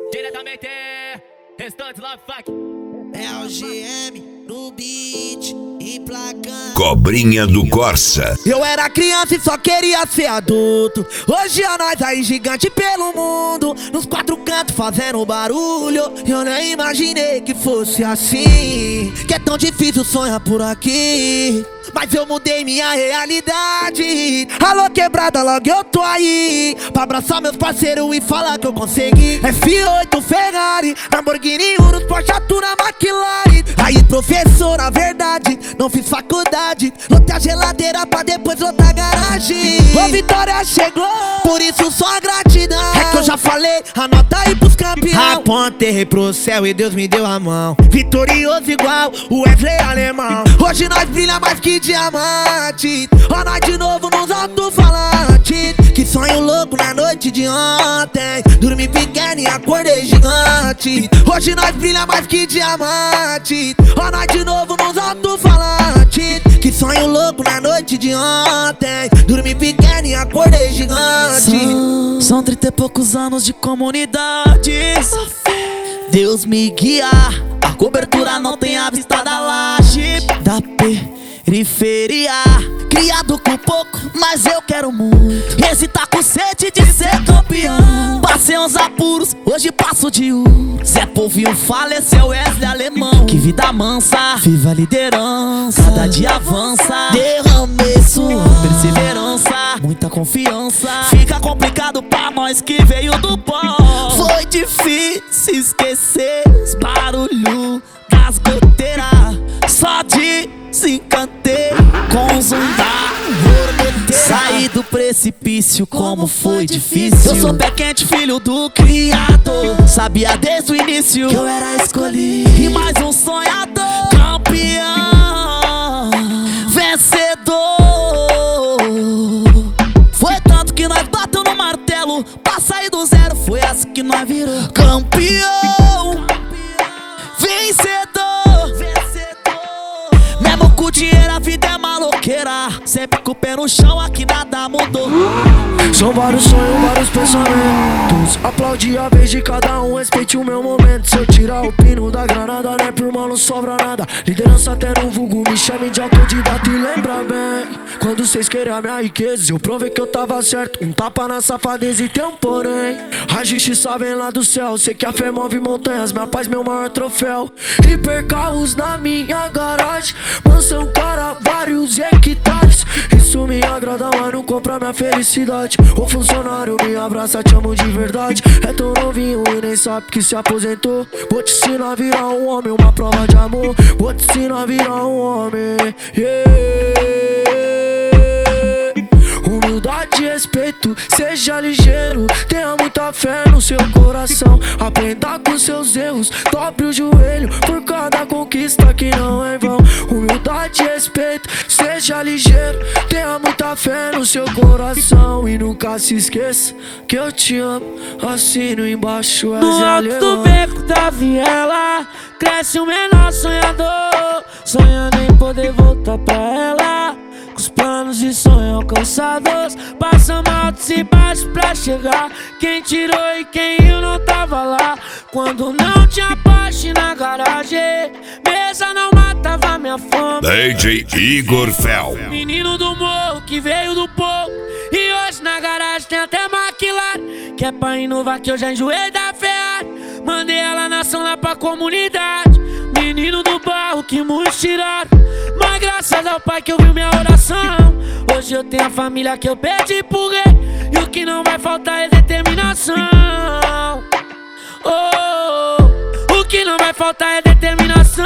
Diretamente, restante Love Fuck. É o GM no beat, emplacando. Cobrinha do Corsa. Eu era criança e só queria ser adulto. Hoje é nós aí gigante pelo mundo, nos quatro cantos fazendo barulho. Eu nem imaginei que fosse assim, que é tão difícil sonhar por aqui. Mas eu mudei minha realidade. Alô quebrada, logo eu tô aí pra abraçar meus parceiros e falar que eu consegui. F8 Ferrari, Lamborghini Urus, Porsche Atura, McLaren. Aí professor, na verdade, não fiz faculdade. Lotei a geladeira pra depois lotar a garagem. Ô Vitória chegou, por isso só gratidão. É que eu já falei, anota aí pros campeão. Apontei pro céu e Deus me deu a mão. Vitorioso igual o Wesley alemão. Hoje nós brilha mais que diamante. Ó nós de novo nos alto-falantes. Que sonho louco na noite de ontem. Dormi pequeno e acordei gigante. Hoje nós brilha mais que diamante. Ó nós de novo nos alto-falantes. Que sonho louco na noite de ontem. Dormi pequeno e acordei gigante. São 30 e poucos anos de comunidade. Deus me guia, a cobertura não tem a vista da laje da periferia. Criado com pouco, mas eu quero muito. Esse tá com sede de ser campeão. Passei uns apuros, hoje passo de Zé Povinho faleceu, Wesley alemão. Que vida mansa, viva a liderança. Cada dia avança, derramei suor, perseverança, muita confiança. Fica complicado pra nós que veio do pó. Foi difícil esquecer os barulhos das goteiras. Só desencantei com zundar. Saí do precipício, como foi difícil. Eu sou pé quente, filho do Criador. Sabia desde o início que eu era escolhido. E mais um sonhador, campeão, vencedor. Foi tanto que nós bateu no martelo pra sair do zero. Foi assim que nós virou campeão, vencedor. Mesmo com dinheiro a vida é maloqueira. Sempre com o pé no chão, aqui nada mudou. São vários sonhos, vários pensamentos. Aplaude a vez de cada um, respeite o meu momento. Se eu tirar o pino da granada, né, por mal não sobra nada. Liderança até no vulgo, me chame de autodidata. E lembra bem, quando vocês querem a minha riqueza, eu provei que eu tava certo. Um tapa na safadeza e tem um porém. A justiça vem lá do céu, sei que a fé move montanhas. Minha paz, meu maior troféu. Hipercarros na minha garagem, mansão cara, vários hectares. Isso me agrada, mas não compra minha felicidade. O funcionário me abraça, te amo de verdade. É tão novinho e nem sabe que se aposentou. Vou te ensinar a virar um homem, uma prova de amor. Vou te ensinar a virar um homem, Humildade e respeito, seja ligeiro. Tenha muita fé no seu coração. Aprenda com seus erros, dobre o joelho por cada conquista que não é em vão. Humildade e respeito, seja ligeiro. Tenha muita fé no seu coração. E nunca se esqueça que eu te amo. Assino embaixo, no alto do beco da viela cresce o menor sonhador, sonhando em poder voltar pra ela. Com os planos e sonhos alcançados, passamos altos e baixos pra chegar. Quem tirou e quem eu não tava lá. Quando não tinha Porsche na garagem, mesa não matava minha fome. DJ Igor Fel, Menino do morro que veio do povo, e hoje na garagem tem até McLaren. Que é pra inovar que eu já enjoei da Ferrari. Mandei ela nação lá pra comunidade. Menino do barro que muitos tiraram, mas graças ao pai que ouviu minha oração. Hoje eu tenho a família que eu pedi por rei. E o que não vai faltar é determinação. O que não vai faltar é determinação.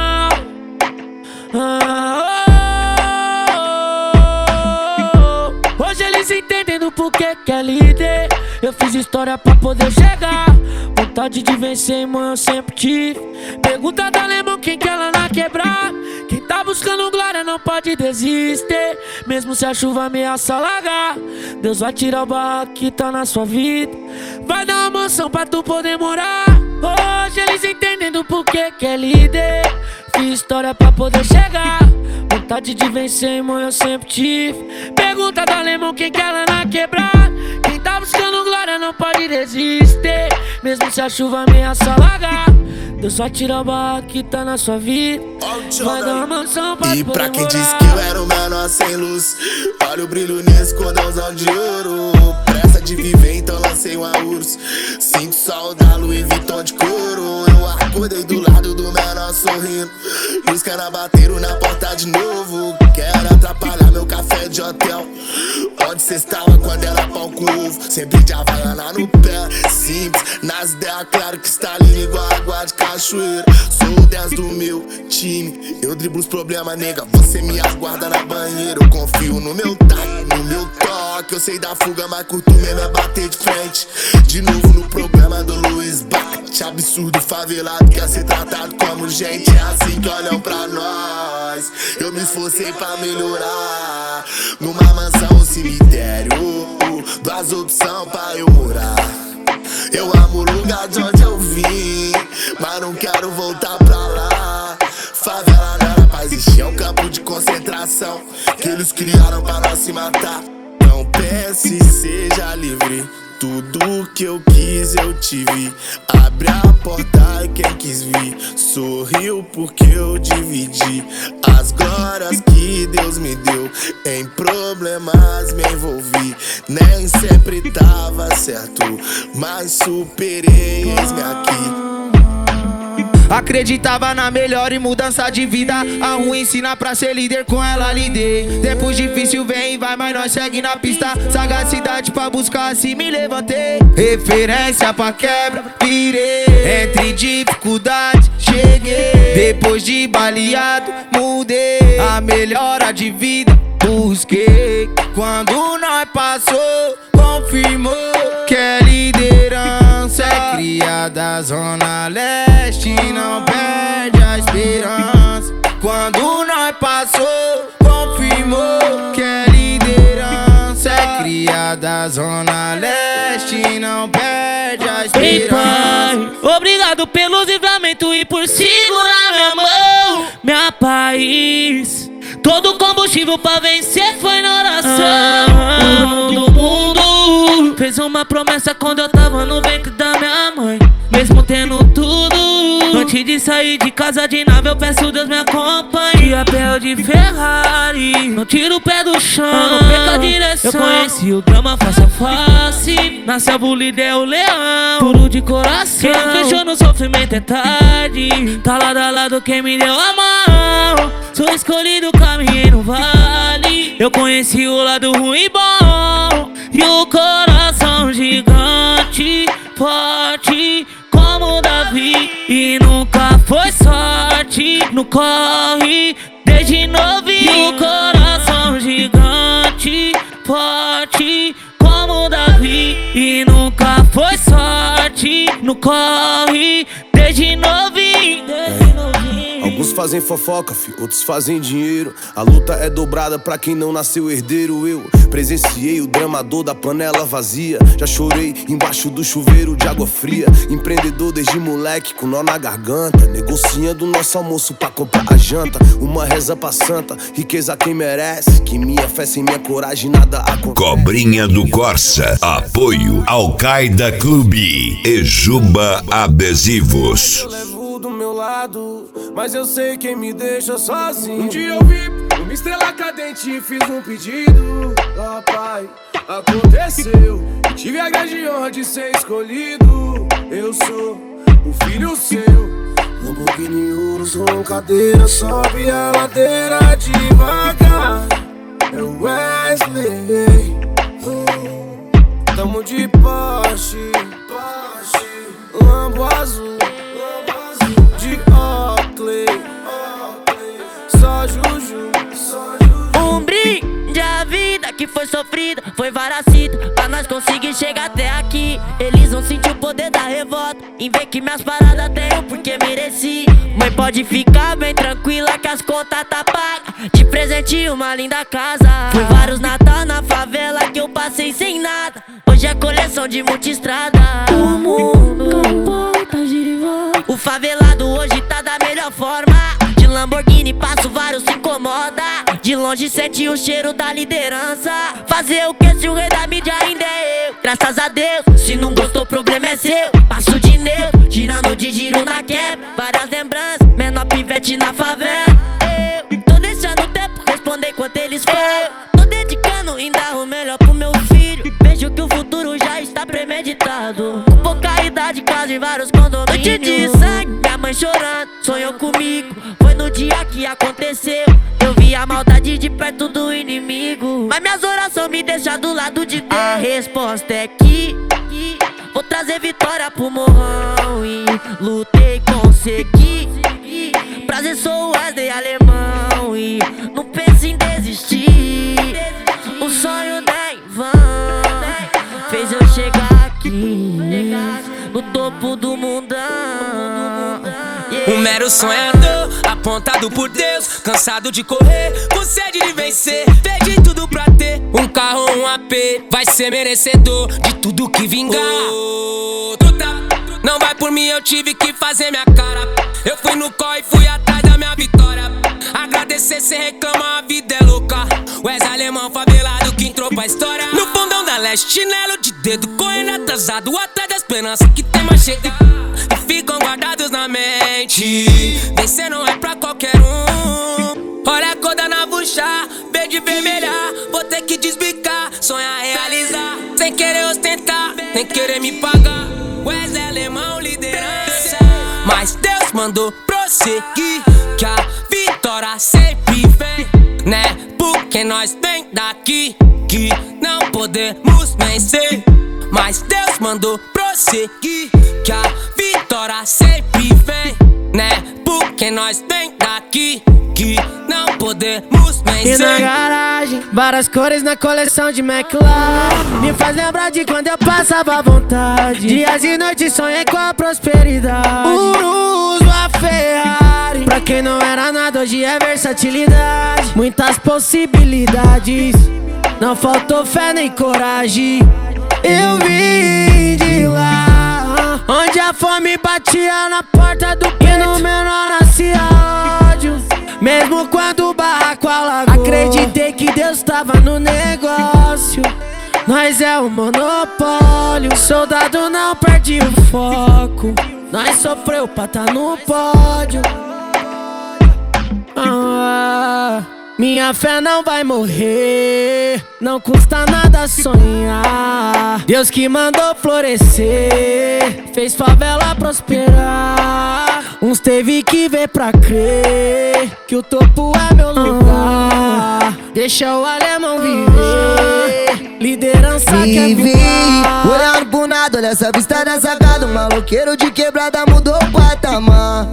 Hoje eles entendem do porquê que é líder. Eu fiz história pra poder chegar. Vontade de vencer, irmão, eu sempre tive. Pergunta da alemão quem quer lá na quebrada. Quem tá buscando glória não pode desistir, mesmo se a chuva ameaça alagar. Deus vai tirar o barraco que tá na sua vida, vai dar uma mansão pra tu poder morar. Hoje eles entendem do porquê que é líder. Fiz história pra poder chegar. Vontade de vencer, irmão, eu sempre tive. Pergunta do alemão quem quer lá na quebrada. Quem tá buscando glória vitória não pode resistir. Mesmo se a chuva ameaça alagar, Deus só tira a barra que tá na sua vida. Vai dar uma mansão pra E pra poder quem disse morar. que eu era o menor sem luz, olha o brilho nesse cordãozão de ouro. Pressa de viver, então lancei um urso. Sinto só o da Louis Vuitton de couro. Eu acordei do lado do menor sorrindo, e os caras bateram na porta de novo. Quero atrapalhar meu café de hotel. Onde cê estava quando era pão com ovo? Sempre de Havaiana no pé, simples, nas ideias, claro que está lindo igual água de cachoeira. Sou o 10 do meu time, eu driblo os problemas, nega, você me aguarda na banheira. Eu confio no meu taco, no meu toque. Eu sei da fuga, mas curto mesmo é bater de frente. De novo no programa do Luiz Bate. Absurdo, favelado, quer ser tratado como gente. É assim que olham pra nós. Eu me esforcei pra melhorar. Numa mansão, um cemitério, duas opções pra eu morar. Eu amo o lugar de onde eu vim, mas não quero voltar pra lá. Favela não era pra existir, é um campo de concentração que eles criaram pra nós se matar. Não pense, seja livre, tudo que eu quis eu tive. Abre a porta e quem quis vir sorriu porque eu dividi as glórias que Deus me deu. Em problemas me envolvi, nem sempre tava certo, mas superei, eis-me aqui. Acreditava na melhor e mudança de vida. A ruim ensina pra ser líder, com ela lidei. Tempos difícil vem e vai, mas nós segue na pista. Sagacidade pra buscar, assim me levantei. Referência pra quebra, virei. Entre dificuldades, cheguei. Depois de baleado, mudei. A melhora de vida, busquei. Quando nós passou, confirmou que é liderança. É criada Zona Leste, não perde a esperança. Quando nós passou, confirmou que é liderança. É criada Zona Leste, não perde a Ei, esperança. pai, obrigado pelo livramento e por segurar minha mão. Minha paz, todo combustível pra vencer foi na oração. O mundo fez uma promessa quando eu tava no ventre da minha mãe. Mesmo tendo tudo, antes de sair de casa de nave, eu peço Deus me acompanhe. De a pé ou de Ferrari, não tiro o pé do chão, não perca a direção. Eu conheci o drama face a face, na selva o líder é o leão, puro de coração. Quem fechou no sofrimento é tarde, tá lado a lado quem me deu a mão. Sou escolhido, caminhei no vale, eu conheci o lado ruim e bom. E o coração gigante, forte como Davi, e nunca foi sorte no corre desde novinho. E o coração gigante, forte como Davi, e nunca foi sorte no corre desde novinho. Alguns fazem fofoca, outros fazem dinheiro. A luta é dobrada pra quem não nasceu herdeiro. Eu presenciei o dramador da panela vazia. Já chorei embaixo do chuveiro de água fria. Empreendedor desde moleque com nó na garganta, negociando nosso almoço pra comprar a janta. Uma reza pra santa, riqueza quem merece. Que minha fé sem minha coragem nada acontece. Cobrinha do Corsa, apoio Al-Qaeda Clube e Juba Adesivos. Eu levo do meu lado, mas eu sei quem me deixa sozinho. Um dia eu vi uma estrela cadente e fiz um pedido. Ah, pai, aconteceu. Tive a grande honra de ser escolhido. Eu sou o filho seu. Lamborghini Urus com cadeira, sobe a ladeira devagar. É o Wesley. Tamo de Porsche, Lambo azul, de Oakley, só Juju. Um brinde à vida que foi sofrida, foi varacida, pra nós conseguir chegar até aqui. Eles vão sentir o poder da revolta, em ver que minhas paradas tenho porque mereci. Mãe, pode ficar bem tranquila que as contas tá paga. De presente uma linda casa. Foi vários Natal na favela que eu passei sem nada. Hoje é coleção de multistrada. O mundo tá girando. O favelado hoje tá da melhor forma. De Lamborghini passo vários se incomoda. De longe sente o cheiro da liderança. Fazer o que se o rei da mídia ainda é eu? Graças a Deus, se não gostou, o problema é seu. Passo de neutro, girando de giro na quebra. Várias lembranças, menor pivete na favela. Eu tô deixando o tempo responder enquanto eles falam. Tô dedicando ainda o melhor pro meu filho. Vejo que o futuro já está premeditado. Com pouca idade, casa em vários condomínios. Noite de sangue, minha mãe chorando, sonhou comigo. Foi no dia que aconteceu. Eu vi a maldade de perto do inimigo. Mas minhas orações me deixam do lado de Deus. A resposta é que vou trazer vitória pro morrão. E lutei, consegui. Prazer, sou o Wesley alemão. E não pense em desistir. O sonho não é em vão. Fez eu chegar aqui no topo do mundão. Um mero sonhador, apontado por Deus, cansado de correr, com sede de vencer. Perdi tudo pra ter um carro, um AP. Vai ser merecedor de tudo que vingar. Não vai por mim, eu tive que fazer minha cara. Eu fui no corre, fui atrás da minha vitória. Agradecer, cê reclama, a vida é louca. Wesley alemão favelado que entrou pra história. No fundão da leste, chinelo de dedo, correndo atrasado, atrás da esperança que tem mais chega. E ficam guardados na mente. Vencer não é pra qualquer um. Olha a cor da navuxa, verde e vermelha. Vou ter que desbicar, sonhar, realizar. Sem querer ostentar, nem querer me pagar. Wesley alemão, liderança. Mas Deus mandou prosseguir, que a vitória sempre vem, né? Porque nós vem daqui, que não podemos vencer. Mas Deus mandou prosseguir, que a vitória sempre vem, né? Porque nós vem daqui, que não podemos vencer. E na garagem, várias cores na coleção de McLaren. Me faz lembrar de quando eu passava à vontade. Dias e noites sonhei com a prosperidade. Urus, a Ferrari. Pra quem não era nada, hoje é versatilidade. Muitas possibilidades, não faltou fé nem coragem. Eu vim de lá, onde a fome batia na porta do peito. No menor nascia ódio, mesmo quando o barraco alagou. Acreditei que Deus tava no negócio. Nós é o monopólio. Soldado não perde o foco. Nós sofreu pra tá no pódio. Minha fé não vai morrer, não custa nada sonhar. Deus que mandou florescer, fez favela prosperar. Uns teve que ver pra crer que o topo é meu lugar. Deixa o alemão viver, liderança quer voar. Olhando pro nada, olha essa vista da sacada. Um maloqueiro de quebrada mudou o patamar.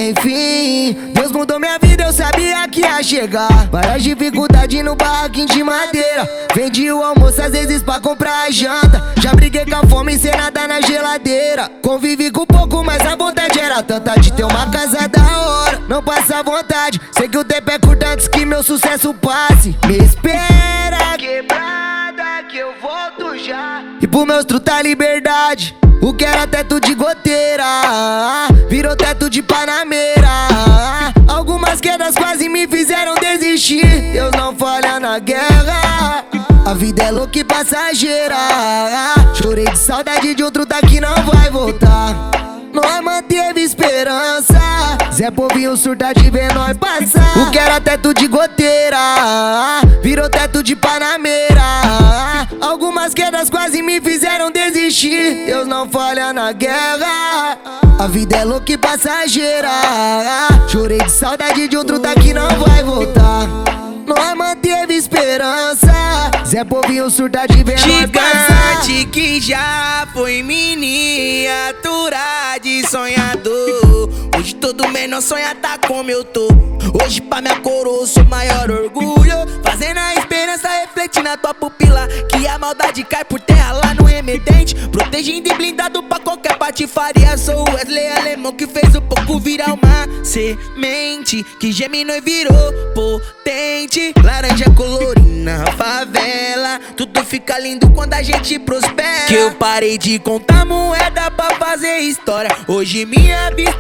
Enfim, Deus mudou minha vida, eu sabia que ia chegar. Várias dificuldades no barraquinho de madeira. Vendi o almoço às vezes pra comprar a janta. Já briguei com a fome sem nada na geladeira. Convivi com pouco, mas a vontade era tanta de ter uma casa da hora. Não passa vontade, sei que o tempo é curto antes que meu sucesso passe. Me espera, quebrada, que eu volto já. E pro meus truta liberdade. O que era teto de goteira virou teto de panameira. Algumas quedas quase me fizeram desistir. Deus não falha na guerra. A vida é louca e passageira. Chorei de saudade de outro daqui não vai voltar. Nós manteve esperança. Zé Povinho surta de ver nós passar. O que era teto de goteira virou teto de panameira. Algumas quedas quase me fizeram desistir. Deus não falha na guerra. A vida é louca e passageira. Chorei de saudade de outro daqui não vai voltar. Nós manteve esperança. Zé Povinho surta de ver nós passar. Gigante que já foi miniatura de sonhador. Hoje todo menor sonha tá como eu tô. Hoje pra minha coroa eu sou maior orgulho. Fazendo a esperança refletir na tua pupila. Que a maldade cai por terra lá no remetente. Protegendo e blindado pra qualquer patifaria. Sou o Wesley alemão que fez o pouco virar uma semente. Que germinou e virou potente. Laranja colorina na favela. Tudo fica lindo quando a gente prospera. Que eu parei de contar moeda pra fazer história. Hoje minha vista painel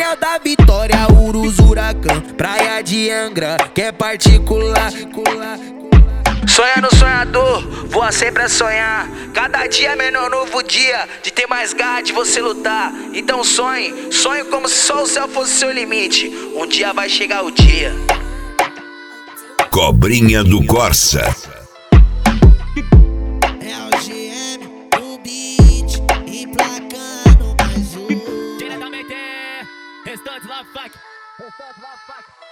Hotel da Vitória, Urus, Huracan, praia de Angra, que é particular. Sonha no sonhador, voa sempre a sonhar. Cada dia é menor novo dia, de ter mais garra, de você lutar. Então sonhe como se só o céu fosse seu limite. Um dia vai chegar o dia. Cobrinha do Corsa. É o GM, o beat, emplacando mais um. Diretamente, Restante Love Fuck.